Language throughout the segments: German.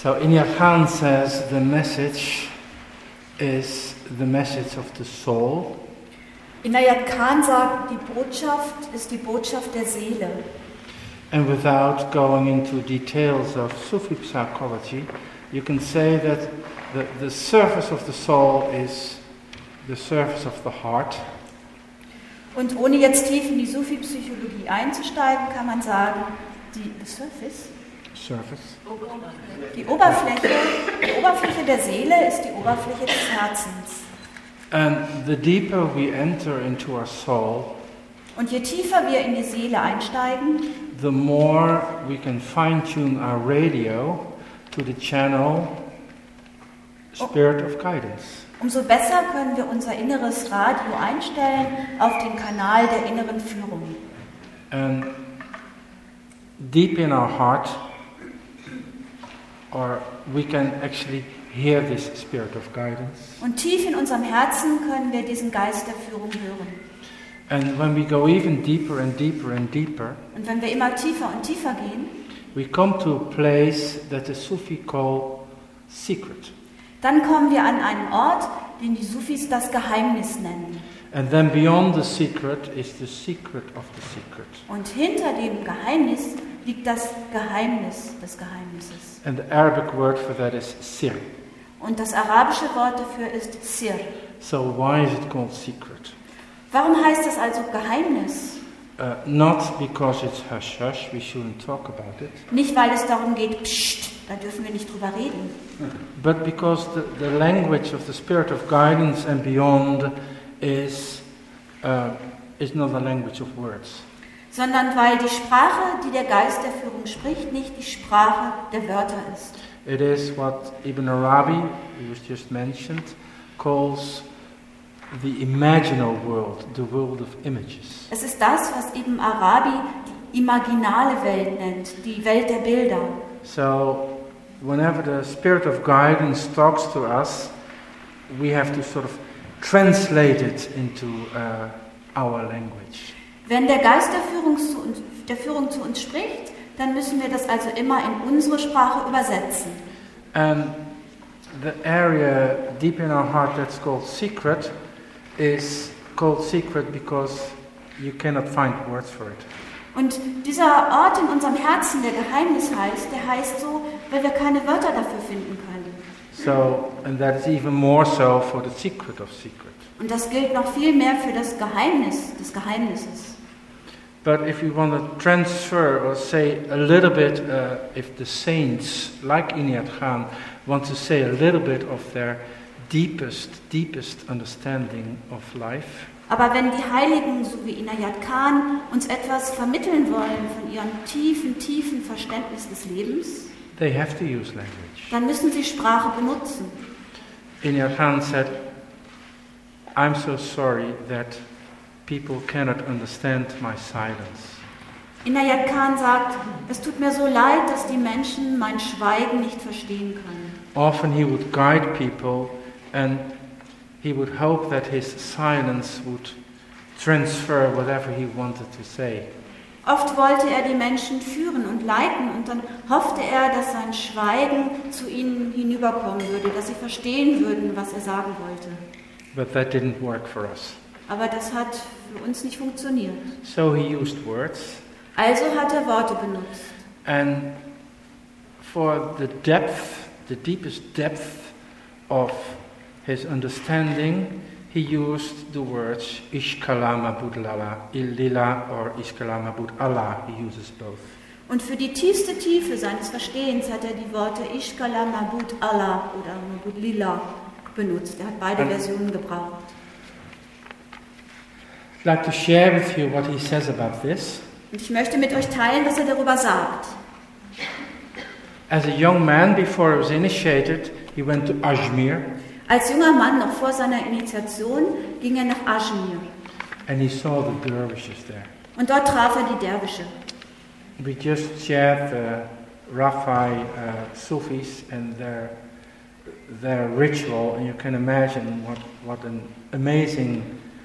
So Inayat Khan says the message is the message of the soul. Inayat Khan sagt, die Botschaft ist die Botschaft der Seele. And without going into details of Sufi psychology, you can say that the surface of the soul is the surface of the heart. Und ohne jetzt tief in die Sufi-Psychologie einzusteigen, kann man sagen, die Oberfläche der Seele ist die Oberfläche des Herzens. And the deeper we enter into our soul, und je tiefer wir in die Seele einsteigen, the more we can fine-tune our radio to the channel Spirit of Guidance. Umso besser können wir unser inneres Radio einstellen auf den Kanal der inneren Führung. And deep in our heart, or we can actually hear this Spirit of Guidance. Und tief in unserem Herzen können wir diesen Geist der Führung hören. And when we go even deeper and deeper and deeper, und wenn wir immer tiefer und tiefer gehen, we come to a place that the Sufi call secret. Dann kommen wir an einen Ort, den die Sufis das Geheimnis nennen. And then beyond the secret is the secret of the secret. Und hinter dem Geheimnis liegt das Geheimnis des Geheimnisses. And the Arabic word for that is sir. Und das arabische Wort dafür ist Sir. So why is it called secret? Warum heißt das also Geheimnis? Not because it's hush hush, we shouldn't talk about it. Nicht weil es darum geht, psst, da dürfen wir nicht drüber reden. But because the language of the Spirit of Guidance and beyond is not a language of words. Sondern weil die Sprache, die der Geist der Führung spricht, nicht die Sprache der Wörter ist. It is what Ibn Arabi, who was just mentioned, calls the imaginal world, the world of images. Es ist das, was Ibn Arabi die imaginale Welt nennt, die Welt der Bilder. So, whenever the Spirit of Guidance talks to us, we have to sort of translate it into our language. Wenn der Geist der Führung zu uns spricht, dann müssen wir das also immer in unsere Sprache übersetzen. And the area deep in our heart that's called secret is called secret because you cannot find words for it. Und dieser Ort in unserem Herzen, der Geheimnis heißt, der heißt so, weil wir keine Wörter dafür finden können. So, and that is even more so for the secret of secret. Und das gilt noch viel mehr für das Geheimnis des Geheimnisses. But if you want to transfer or say a little bit, if the saints, like Inayat Khan, want to say a little bit of their deepest understanding of life. Aber wenn die Heiligen, so wie Inayat Khan, uns etwas vermitteln wollen von ihrem tiefen Verständnis des Lebens, they have to use language. Dann müssen sie Sprache benutzen. Inayat Khan said, I'm so sorry that people cannot understand my silence. Inayat Khan sagt, es tut mir so leid, dass die Menschen mein Schweigen nicht verstehen können. Often he would guide people and he would hope that his silence would transfer whatever he wanted to say. Oft wollte er die Menschen führen und leiten und dann hoffte er, dass sein Schweigen zu ihnen hinüberkommen würde, dass sie verstehen würden, was er sagen wollte. But that didn't work for us. Aber das hat für uns nicht funktioniert. So he used words. Also hat er Worte benutzt. And for the deepest depth of his understanding, he used the words Ishkala Mabud Lila or Ishkala Mabud Allah. He uses both. Und für die tiefste Tiefe seines Verstehens hat er die Worte Ishkala Mabud Allah oder Mabud Lila benutzt. Er hat beide Versionen gebraucht. I'd like to share with you what he says about this. Und ich möchte mit euch teilen, was er darüber sagt. As a young man, before he was initiated, he went to Ajmer. Als junger Mann, noch vor seiner Initiation, ging er nach Ajmer. And he saw the dervishes there. Und dort traf er die Derwische. We just shared the Rafai Sufis and their ritual, and you can imagine what an amazing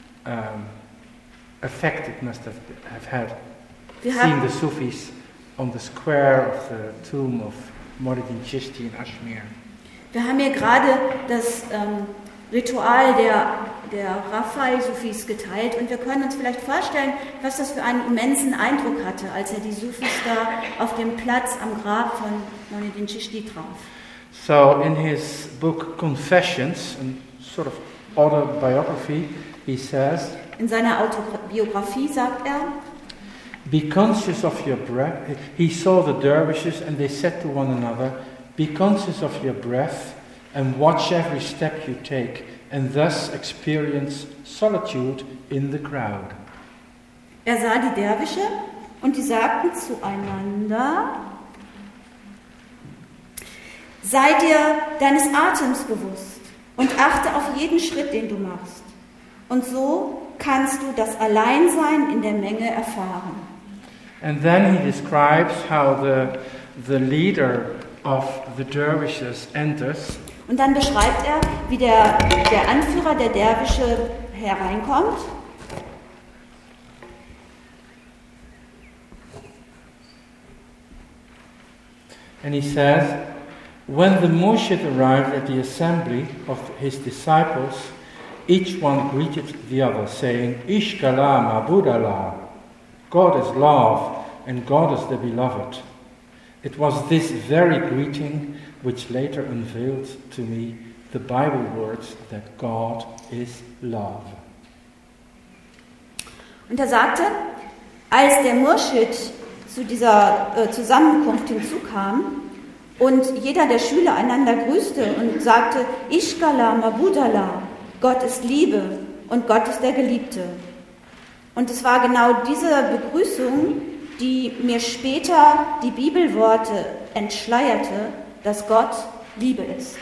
effect it must have had. Seeing the Sufis on the square of the tomb of Muhyiddin Chishti in Ashmere. Wir haben hier gerade das Ritual der Rafai-Sufis geteilt und wir können uns vielleicht vorstellen, was das für einen immensen Eindruck hatte, als er die Sufis da auf dem Platz am Grab von Muhyiddin Chishti traf. So in his book Confessions, a sort of autobiography, he says, in seiner Autobiografie sagt er, be conscious of your breath. He saw the dervishes and they said to one another, be conscious of your breath and watch every step you take and thus experience solitude in the crowd. Er sah die Derwische und die sagten zueinander, sei dir deines Atems bewusst und achte auf jeden Schritt, den du machst. Und so kannst du das Alleinsein in der Menge erfahren. And then he describes how the leader of the dervishes enters. Und dann beschreibt er, wie der Anführer der Derwische hereinkommt. And he says, when the Murshid arrived at the assembly of his disciples, each one greeted the other, saying, Ishkala Mabudallah, God is love and God is the beloved. It was this very greeting which later unveiled to me the Bible words that God is love. Und er sagte, als der Murshid zu dieser Zusammenkunft hinzukam und jeder der Schüler einander grüßte und sagte, Ishkala Mabudallah, Gott ist Liebe und Gott ist der Geliebte. Und es war genau diese Begrüßung, die mir später die Bibelworte entschleierte, dass Gott Liebe ist.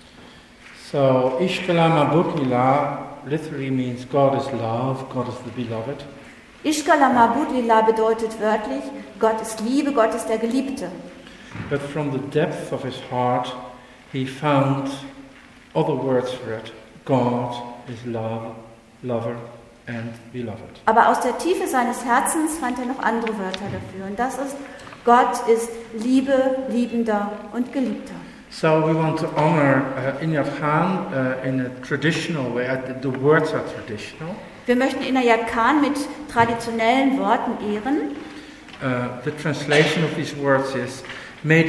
So, Ishkala Mabudallah literally means God is love, God is the beloved. Ishkala Mabudallah bedeutet wörtlich, Gott ist Liebe, Gott ist der Geliebte. But from the depth of his heart, he found other words for it. God is love, lover and beloved. Aber aus der Tiefe seines Herzens fand er noch andere Wörter dafür. Und das ist, Gott ist Liebe, Liebender und Geliebter. So we want to honor Inayat Khan in a traditional way. The words are traditional. Wir möchten Inayat Khan mit traditionellen Worten ehren. The translation of these words is, may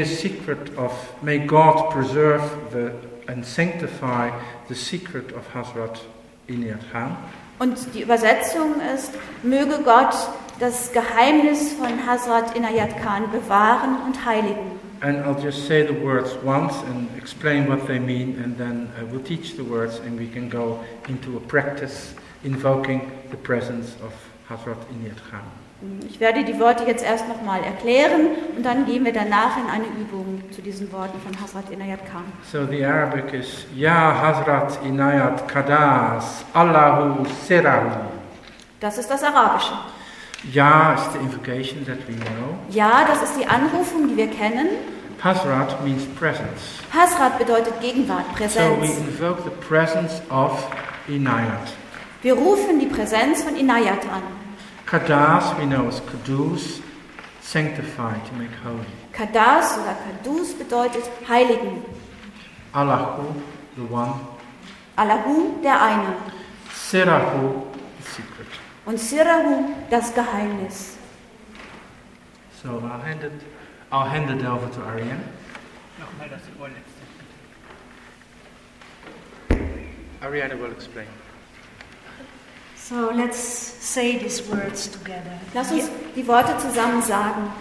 God preserve and sanctify the secret of Hazrat Inayat Khan. Und die Übersetzung ist, möge Gott das Geheimnis von Hazrat Inayat Khan bewahren und heiligen. And I'll just say the words once and explain what they mean, and then we'll teach the words and we can go into a practice invoking the presence of Hazrat Inayat Khan. Ich werde die Worte jetzt erst nochmal erklären und dann gehen wir danach in eine Übung zu diesen Worten von Hazrat Inayat Khan. So the Arabic is, Ya Hazrat Inayat Kadas, Allahu Sirahu. Das ist das Arabische. Ya is the invocation that we know. Ja, das ist die Anrufung, die wir kennen. Hazrat means presence. Hazrat bedeutet Gegenwart, So we Präsenz. invoke the presence of Inayat. Wir rufen die Präsenz von Inayat an. Kadas we know is Kudus, sanctify, to make holy. Kadas oder Kadus bedeutet Heiligen. Allahu, the one. Allahu, der eine. Sirahu, the secret. Und Sirahu, das Geheimnis. So I'll hand it over to Ariane. Ariane will explain. So let's say these words together. Lass uns die Worte zusammen sagen.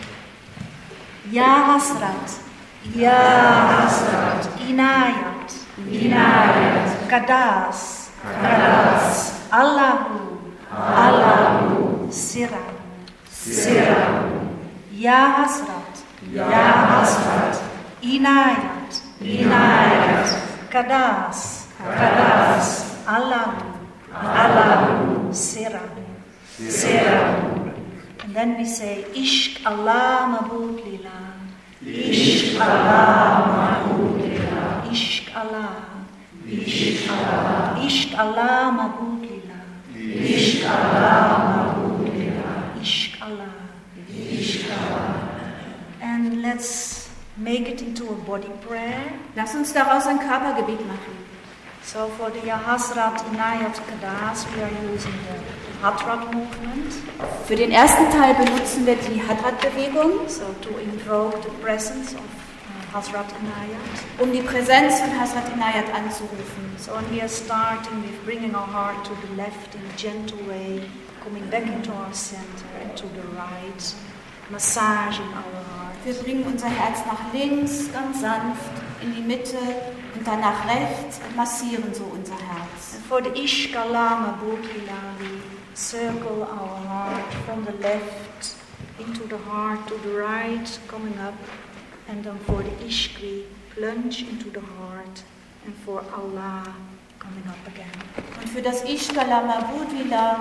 Ya Hazrat, Ya Hazrat, Inayat, Inayat, Kadas, Kadas, Allahu, Allahu, Sirahu, Sirahu. Ya Hazrat, Ya Hazrat, Inayat, Inayat, Kadas, Kadas, Allahu, Allahu, Sirahu, Sirahu. And then we say, Ishq Allah Mabud Lillah. Ishq Allah Mabud Lillah. Ishq Allah. Ishq Allah. Ishq Allah Mabud Lillah. Ishq Allah Mabud Lillah. Ishq Allah. Ishq Allah. And let's make it into a body prayer. Lass uns daraus ein Körpergebet machen. So for the Hazrat Inayat Qadas, we are using the Hadrat movement. Für den ersten Teil benutzen wir die Hadrat-Bewegung, So to invoke the presence of Hazrat Inayat. um die Präsenz von Hazrat Inayat anzurufen. So when we are starting with bringing our heart to the left in a gentle way, coming back into our center and to the right, massaging our heart. Wir bringen unser Herz nach links, ganz sanft, in die Mitte und dann nach rechts und massieren so unser Herz. And for the Ishkalama Bhutila, we circle our heart from the left into the heart to the right, coming up. And then for the Ishkri, plunge into the heart. And for Allah, coming up again. Und für das Ishkalama Budila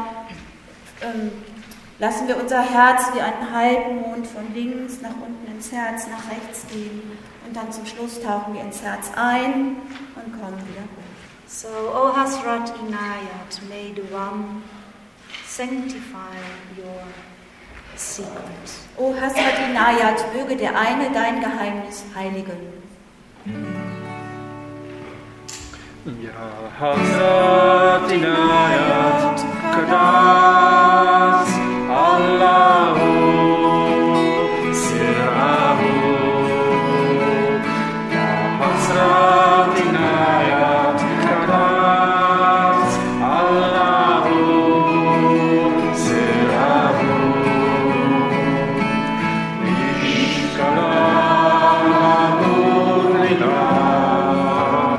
lassen wir unser Herz wie einen Halbmond von links nach unten ins Herz, nach rechts gehen. Und dann zum Schluss tauchen wir ins Herz ein und kommen wieder hoch. So, O Hazrat Inayat, may the One sanctify your secret. O Hazrat Inayat, möge der eine dein Geheimnis heiligen. Ya Hazrat Inayat Qadas Allahu Sirrahu Ya Hazrat Inayat Qadas Allahu Sirrahu Ishkalamu Lillah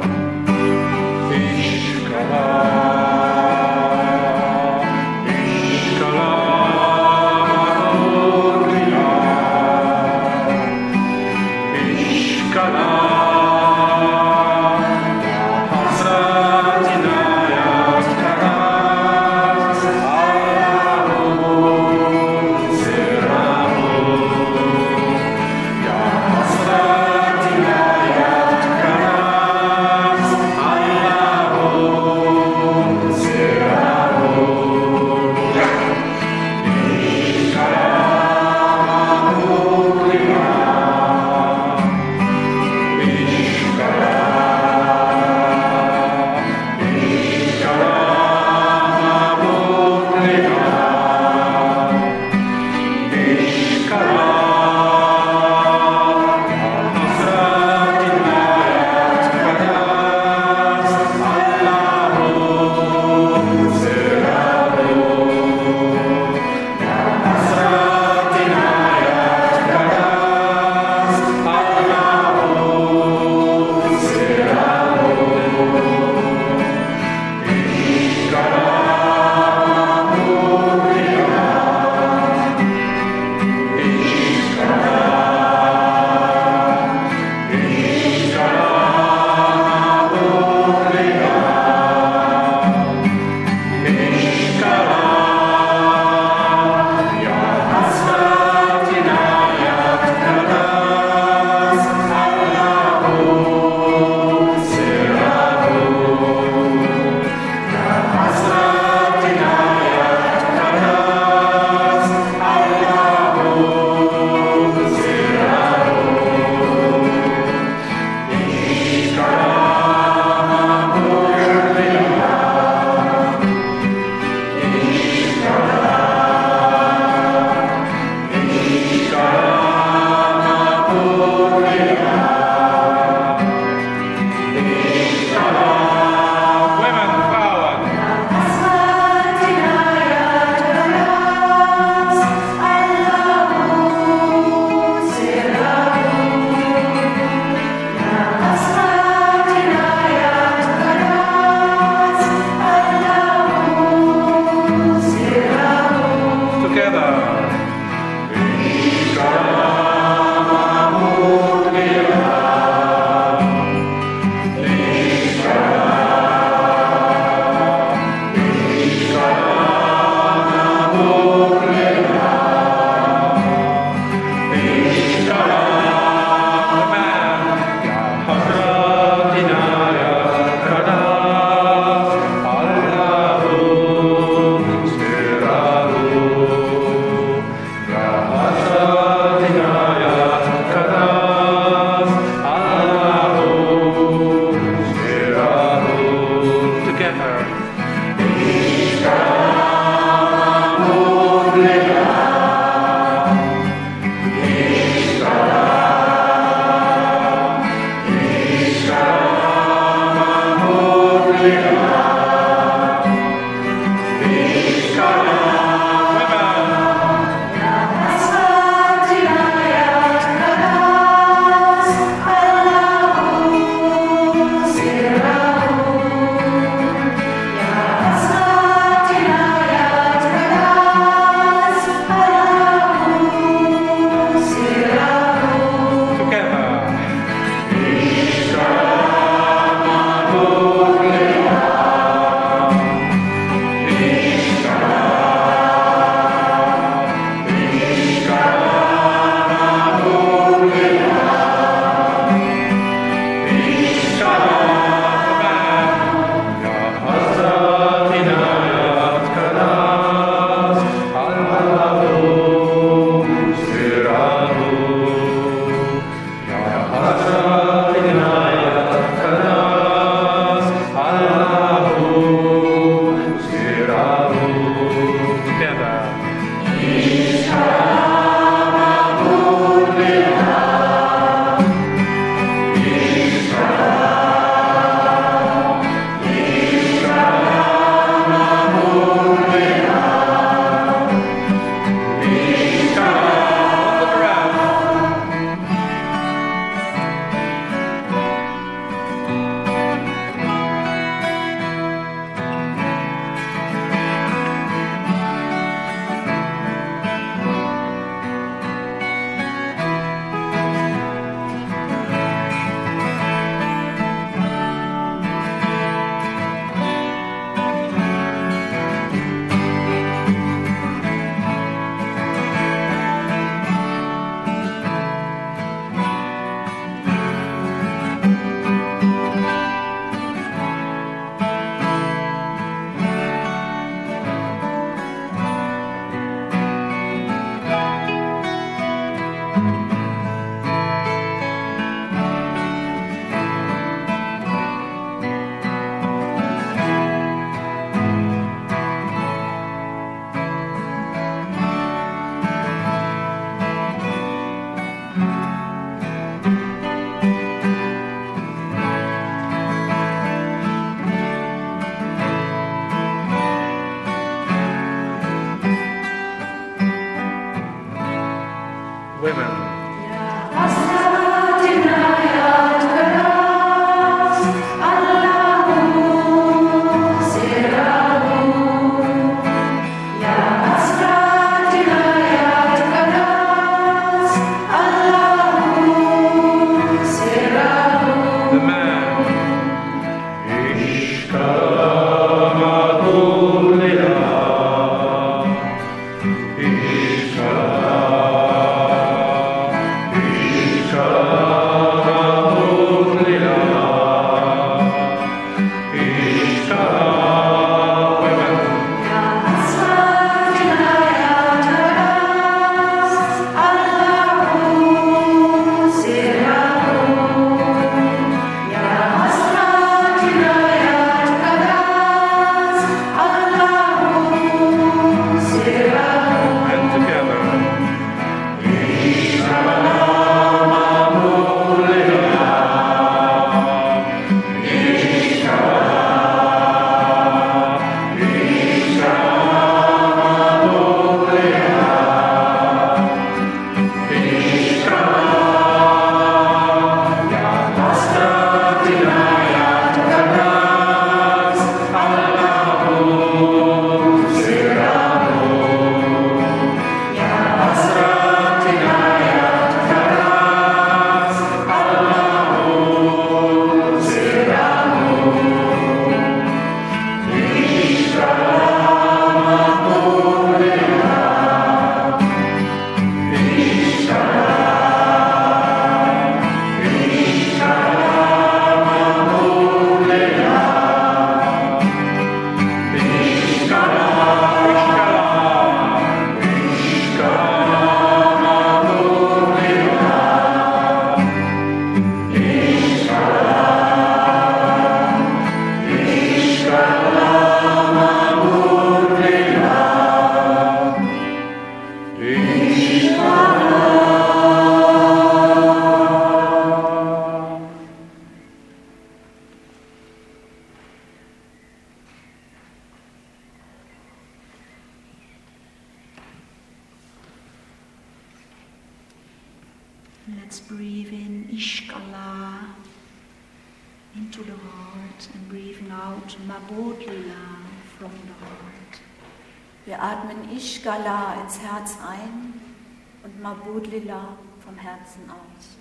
into the heart and breathing out Mabod Lila from the heart. Wir atmen Ishgala ins Herz ein und Mabod Lila vom Herzen aus.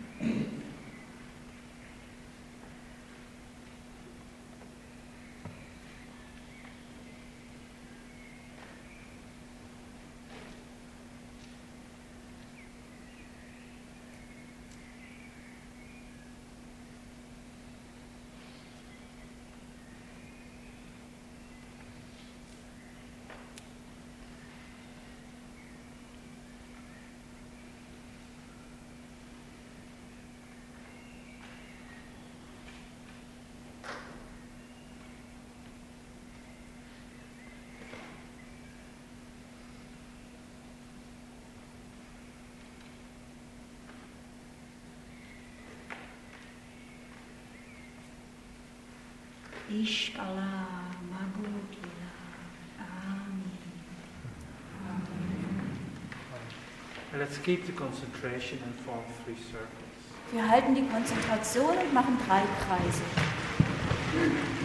Ishgala Mabod Lila. Amen. Let's keep the concentration and form 3 circles. Wir halten die Konzentration und machen 3 Kreise.